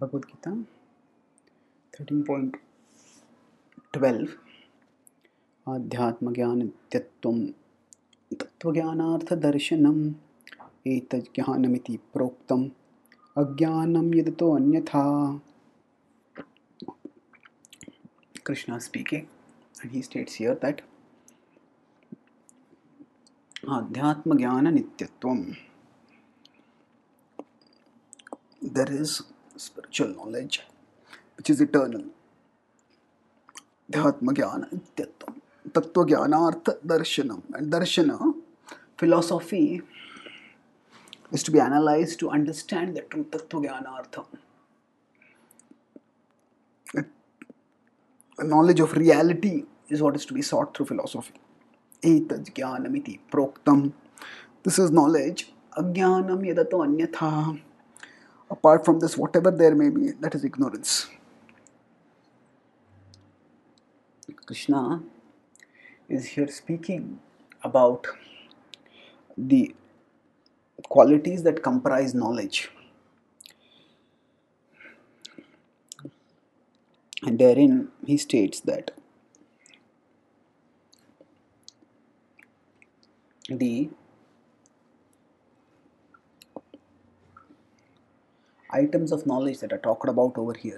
Bhagavad Gita 13.12 Adhyatma-jnana-nityatvam tattva-jnanartha-darshanam etaj-jnanamiti proktam ajnanam yadato anyatha. Krishna speaking, and he states here that Adhyatma-jnana-nityatvam, there is spiritual knowledge which is eternal. Adhyatma-jnana nityatvam tattva-jnanartha-darshanam, and darshana, philosophy, is to be analyzed to understand the true tattva-jnanartha. The knowledge of reality is what is to be sought through philosophy. Etaj jnanamiti proktam. This is knowledge. Ajnanam yadato anyatha. Apart from this, whatever there may be, that is ignorance. Krishna is here speaking about the qualities that comprise knowledge. And therein he states that the items of knowledge that are talked about over here,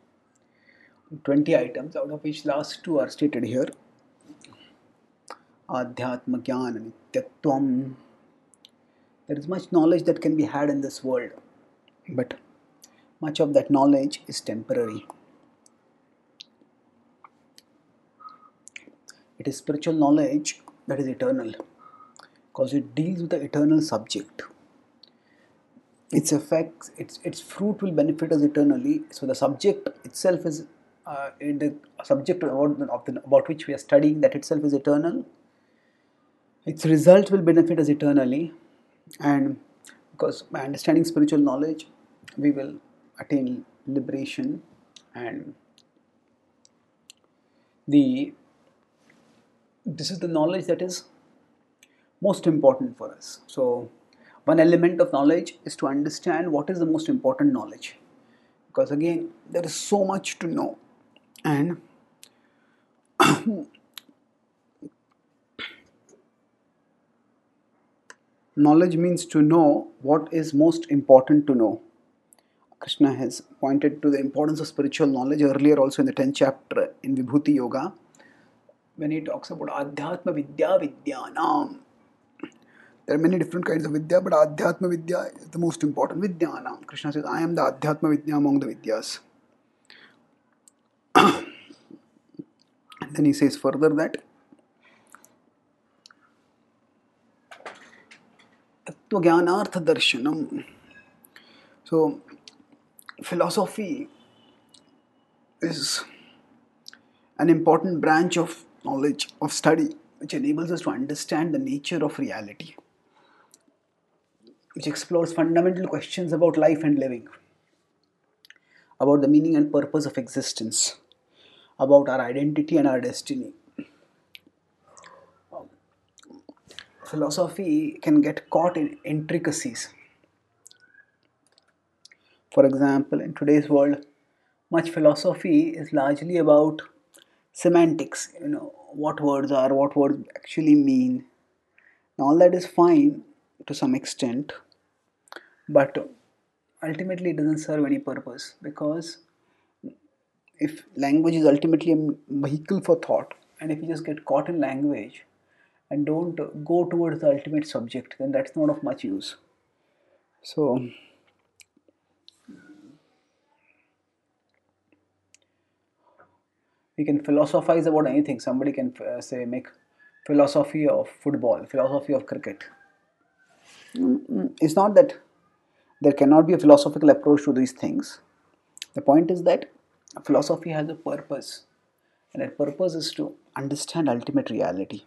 20 items, out of which last 2 are stated here. Adhyatma jnana nityatvam. There is much knowledge that can be had in this world, but much of that knowledge is temporary. It is spiritual knowledge that is eternal, because it deals with the eternal subject. Its effects, its fruit will benefit us eternally. So the subject itself is the subject about which we are studying, that itself is eternal. Its result will benefit us eternally, and because by understanding spiritual knowledge, we will attain liberation, and this is the knowledge that is most important for us. So one element of knowledge is to understand what is the most important knowledge, because again there is so much to know, and knowledge means to know what is most important to know. Krishna has pointed to the importance of spiritual knowledge earlier also in the 10th chapter in Vibhuti Yoga, when he talks about Adhyatma Vidya Vidyanam. There are many different kinds of Vidya, but Adhyatma Vidya is the most important. Vidyanam. Krishna says, I am the Adhyatma Vidya among the Vidyas. And then he says further that Tattva Jnanartha Darshanam. So, philosophy is an important branch of knowledge, of study, which enables us to understand the nature of reality, which explores fundamental questions about life and living, about the meaning and purpose of existence, about our identity and our destiny. Philosophy can get caught in intricacies. For example, in today's world, much philosophy is largely about semantics, what words are, what words actually mean. Now, all that is fine to some extent, but ultimately it doesn't serve any purpose, because if language is ultimately a vehicle for thought, and if you just get caught in language and don't go towards the ultimate subject, then that's not of much use. So, we can philosophize about anything. Somebody can say, make philosophy of football, philosophy of cricket. It's not that there cannot be a philosophical approach to these things. The point is that philosophy has a purpose, and that purpose is to understand ultimate reality.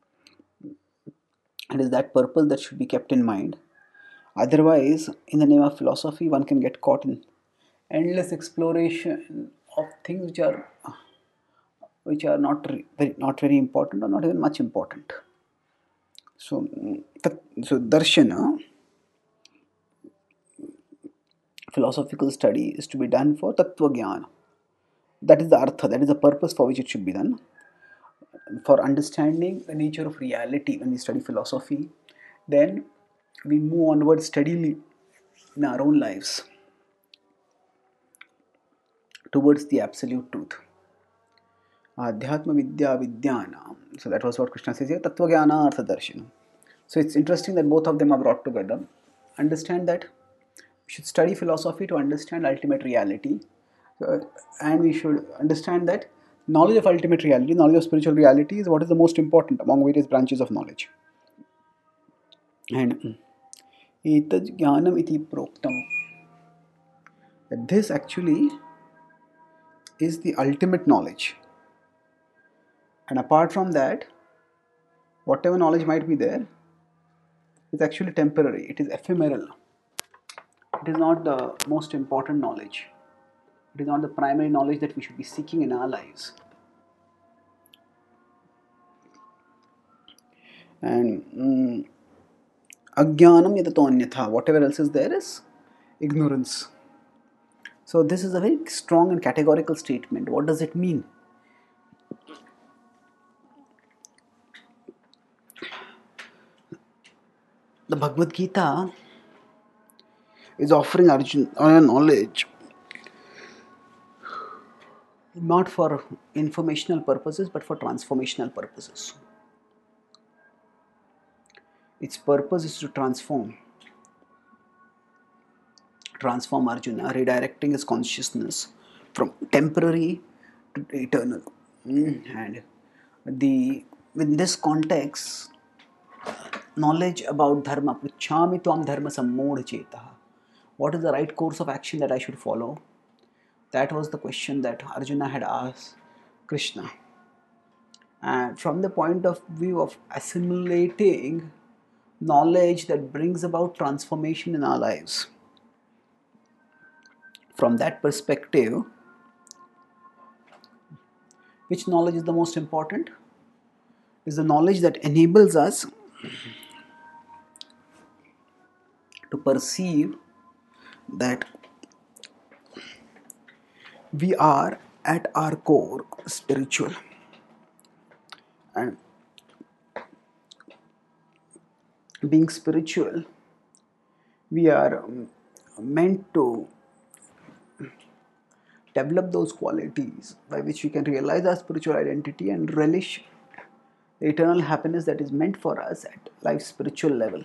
It is that purpose that should be kept in mind. Otherwise, in the name of philosophy, one can get caught in endless exploration of things which are not very important, or not even much important. So darshana, philosophical study is to be done for Tattva Jnana. That is the artha, that is the purpose for which it should be done. For understanding the nature of reality when we study philosophy, then we move onward steadily in our own lives towards the absolute truth. Adhyatma Vidya Vidyana. So that was what Krishna says here. Tattva Jnana Artha Darshanam. So it's interesting that both of them are brought together. Understand that we should study philosophy to understand ultimate reality. And we should understand that knowledge of ultimate reality, knowledge of spiritual reality is what is the most important among various branches of knowledge. And etad jnanam iti proktam. This actually is the ultimate knowledge. And apart from that, whatever knowledge might be there is actually temporary. It is ephemeral. It is not the most important knowledge. It is not the primary knowledge that we should be seeking in our lives. And ajnanam yatato anyatha. Whatever else is there is ignorance. So this is a very strong and categorical statement. What does it mean? The Bhagavad Gita is offering Arjuna knowledge not for informational purposes but for transformational purposes. Its purpose is to transform Arjuna, redirecting his consciousness from temporary to eternal. And in this context, knowledge about dharma, pruchhami tvam dharma sammodha chetaha. What is the right course of action that I should follow? That was the question that Arjuna had asked Krishna. And from the point of view of assimilating knowledge that brings about transformation in our lives, from that perspective, which knowledge is the most important? Is the knowledge that enables us to perceive that we are at our core spiritual, and being spiritual, we are meant to develop those qualities by which we can realize our spiritual identity and relish the eternal happiness that is meant for us at life's spiritual level.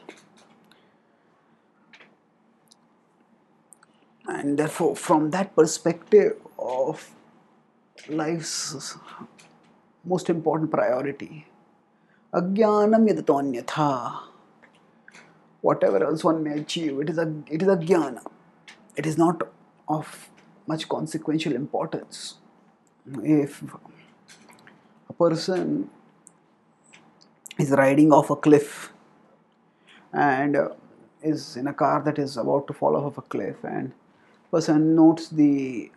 And therefore, from that perspective of life's most important priority, ajnanam yadato anyatha. Whatever else one may achieve, it is ajnana. It is not of much consequential importance. If a person is riding off a cliff and is in a car that is about to fall off of a cliff, and person notes the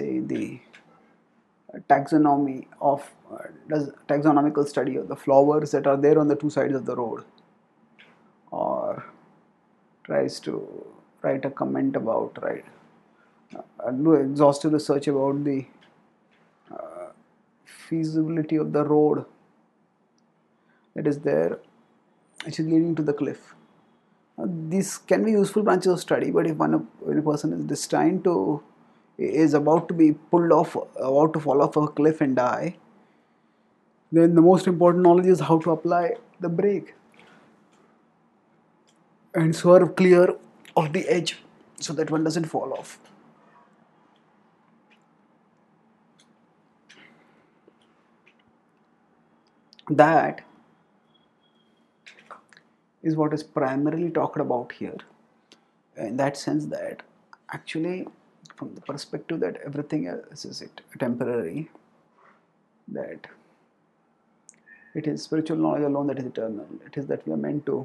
taxonomy of does taxonomical study of the flowers that are there on the two sides of the road, or tries to write a comment about do exhaustive research about the feasibility of the road that is there, which is leading to the cliff. These can be useful branches of study, but if when a person is destined to is about to be pulled off, about to fall off a cliff and die, then the most important knowledge is how to apply the brake and swerve clear of the edge so that one doesn't fall off. That is what is primarily talked about here, in that sense that actually from the perspective that everything else is temporary, that it is spiritual knowledge alone that is eternal. It is that we are meant to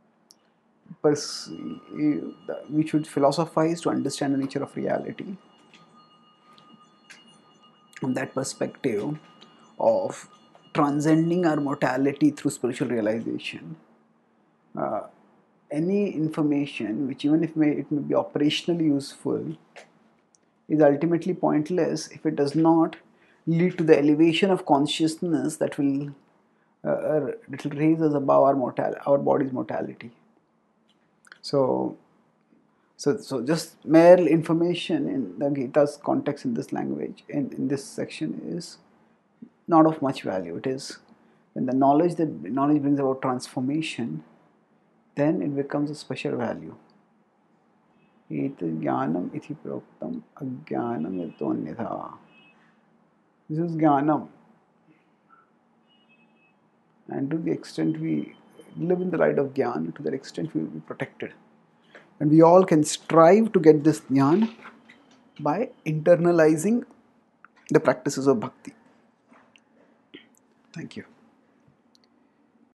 perceive, we should philosophize to understand the nature of reality. From that perspective of transcending our mortality through spiritual realization, any information which, even if it may be operationally useful, is ultimately pointless if it does not lead to the elevation of consciousness that will raise us above our body's mortality. So, so just mere information in the Gita's context in this language, in this section, is not of much value. It is when the knowledge brings about transformation, then it becomes a special value. It jnanam iti proktam ajnanam yatonyatha. This is jnanam, and to the extent we live in the light of jnana, to that extent we will be protected. And we all can strive to get this jnana by internalizing the practices of bhakti. Thank you.